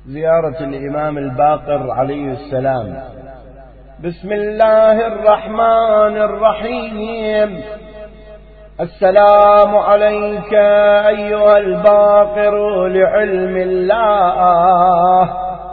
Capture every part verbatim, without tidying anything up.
زيارة الإمام الباقر عليه السلام. بسم الله الرحمن الرحيم. السلام عليك أيها الباقر لعلم الله،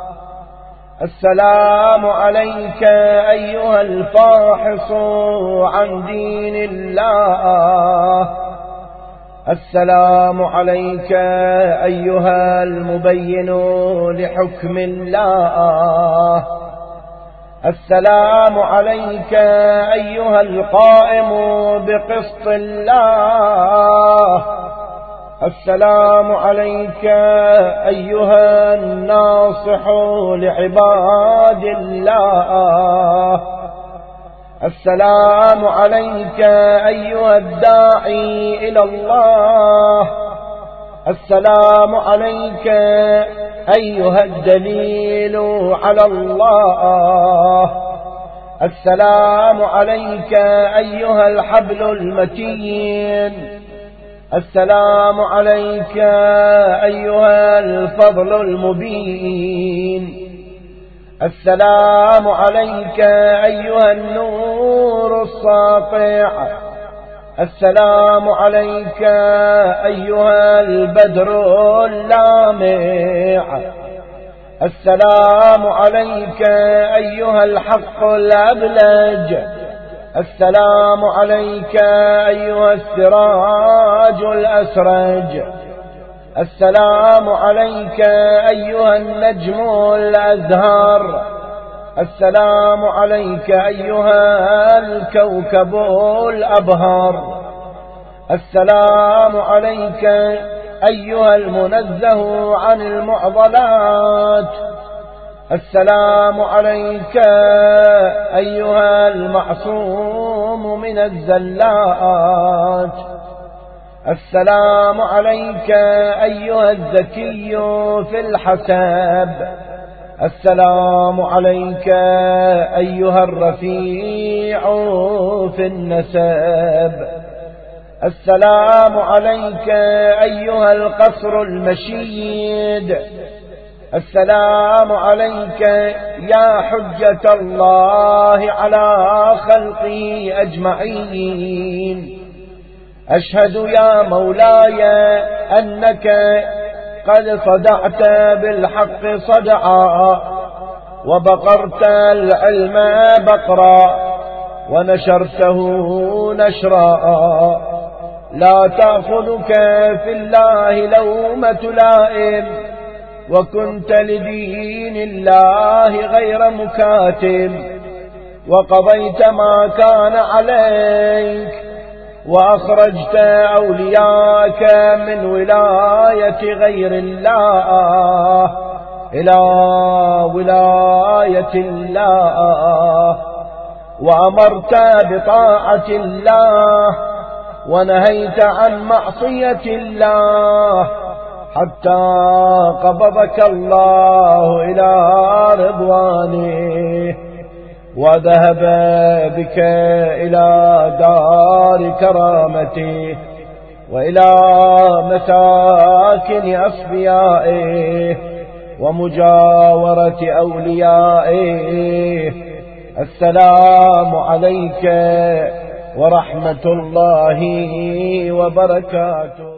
السلام عليك أيها الفاحص عن دين الله، السلام عليك أيها المبين لحكم الله، السلام عليك أيها القائم بقسط الله، السلام عليك أيها الناصح لعباد الله، السلام عليك أيها الداعي إلى الله، السلام عليك أيها الدليل على الله، السلام عليك أيها الحبل المتين، السلام عليك أيها الفضل المبين، السلام عليك أيها النور الساطع، السلام عليك أيها البدر اللامع، السلام عليك أيها الحق الأبلج، السلام عليك أيها السراج الأسرج، السلام عليك أيها النجم الأزهر، السلام عليك أيها الكوكب الأبهر، السلام عليك أيها المنزه عن المعضلات، السلام عليك أيها المعصوم من الزلات، السلام عليك أيها الذكي في الحساب، السلام عليك أيها الرفيع في النسب، السلام عليك أيها القصر المشيد، السلام عليك يا حجة الله على خلقه أجمعين. أشهد يا مولاي أنك قد صدعت بالحق صدعا، وبقرت العلم بقرا، ونشرته نشرا، لا تأخذك في الله لومة لائم، وكنت لدين الله غير مكاتم، وقضيت ما كان عليك، وأخرجت أولياءك من ولاية غير الله إلى ولاية الله، وأمرت بطاعة الله، ونهيت عن معصية الله، حتى قبضك الله إلى رضوانه، وذهب بك إلى دار كرامته، وإلى مساكن أصفيائه، ومجاورة أوليائه. السلام عليك ورحمة الله وبركاته.